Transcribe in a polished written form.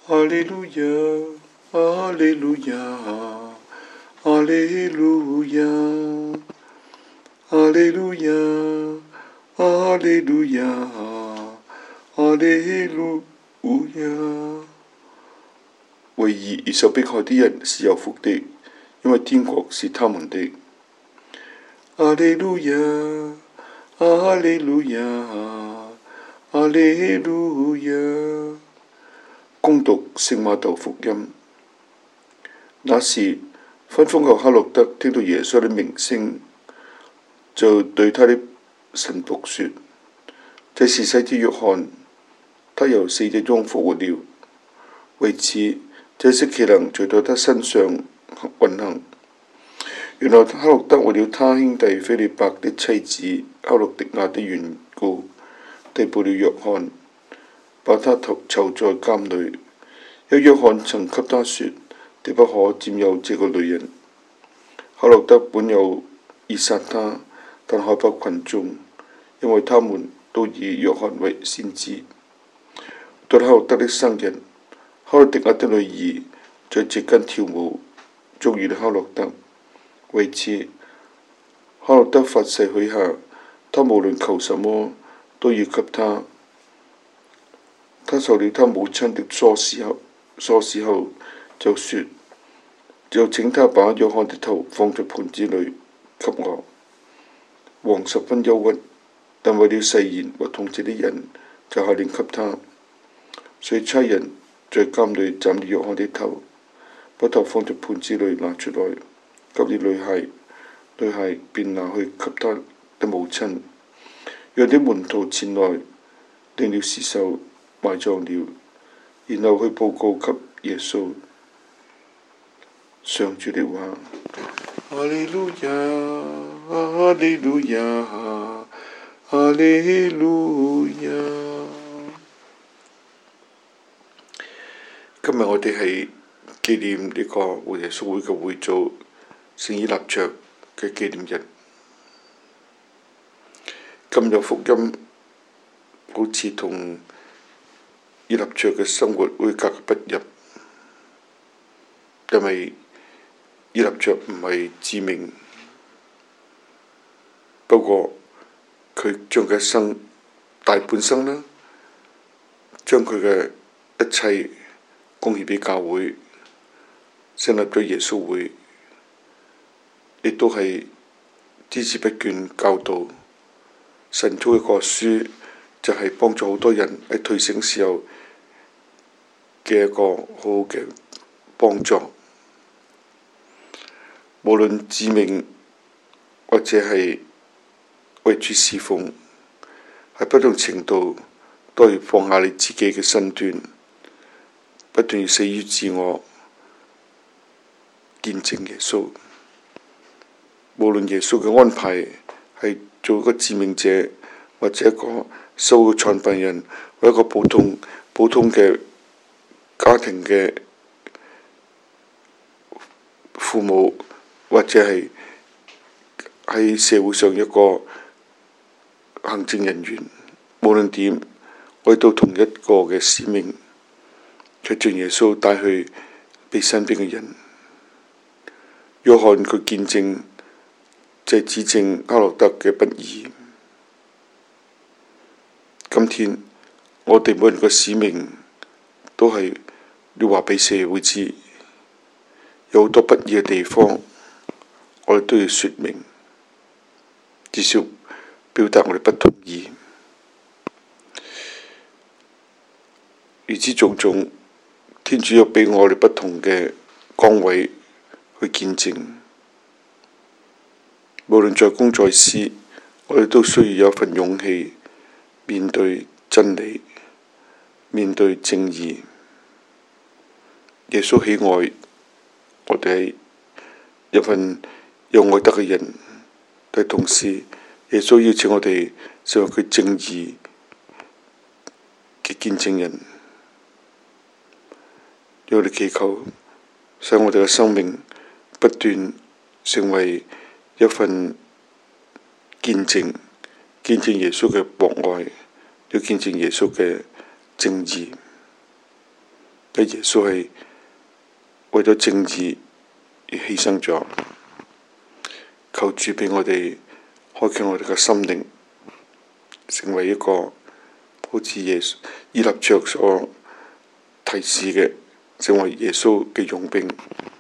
哈利路亞，哈利路亞，哈利路亞，哈利路亞，哈利路亞，哈利路亞。為義而受迫害的人是有福的，因為天國是他們的。哈利路亞，哈利路亞，哈利路亞。恭讀聖瑪竇福音。那時，分封後，黑落德聽到耶穌的名聲，就對他的臣僕說：這是洗者約翰，他由死者中復活了。為此，這些奇能就在他身上運行。原來黑落德為了他兄弟斐理伯的妻子黑落狄雅的緣故，逮捕了約翰，把他囚在監裏。因約翰曾給他說：你不可佔有這個女人。黑落德本有意殺他，但害怕群眾，因為他們都以約翰為先知。到黑落德的生日，黑落狄雅的女兒在席間跳舞，遭遇了黑落德。為此，黑落德發誓許下，他無論求什麼都要給他。他受了他母親的唆使後，就請他把約翰的頭放在盤子裏給我。王十分憂鬱，但為了誓言和同席的人，就下令給他。所以差人在監裏斬了約翰的頭，把頭放在盤子裏拿出來，給了女孩，女孩便拿去給他的母親，讓啲門徒前來，定了屍首，埋葬了，然後去報告給耶穌。上主的話。哈利路亞，哈利路亞，哈利路亞。今日我哋係紀念呢個活耶穌會嘅會祖聖依納爵嘅紀念日。今日福音好似同依納爵嘅生活會格格不入，因為依納爵唔係知名，不過佢將佢一生大半生啦，將佢嘅一切貢獻俾教會，成立咗耶穌會，亦都係孜孜不倦教導神操嘅個書，就係幫助好多人喺退省時候嘅一個好好嘅幫助。無論自命或者係為主侍奉，喺不同程度都要放下你自己嘅身段，不斷要死於自我，見證耶穌。無論耶穌嘅安排係做一個致命者，或者一個收嘅傳病人，或者一個普通嘅家庭嘅父母，或者係喺社會上一個行政人員，無論點，我哋都同一個嘅使命，就將耶穌帶去俾身邊嘅人。約翰佢見證就係指證黑落德嘅不義。今天我哋每人嘅使命都係要話俾社會知，有好多不義嘅地方，我哋都要説明，至少表達我哋不同意。如此種種，天主又俾我哋不同嘅崗位去見證。無論在公在私，我哋都需要有一份勇氣面對真理，面對正義。耶穌喜愛我哋係一份有愛德嘅人，但同時耶穌邀請我哋成為佢正義嘅見證人。讓我哋祈求，使我哋嘅生命不斷成為一份見證，見證耶穌嘅博愛，要見證耶穌嘅正義。 耶穌係為咗正義而犧牲咗。求主俾我哋開啟我哋嘅心靈，成為一個好似以立約所提示嘅，成為耶穌嘅傭兵。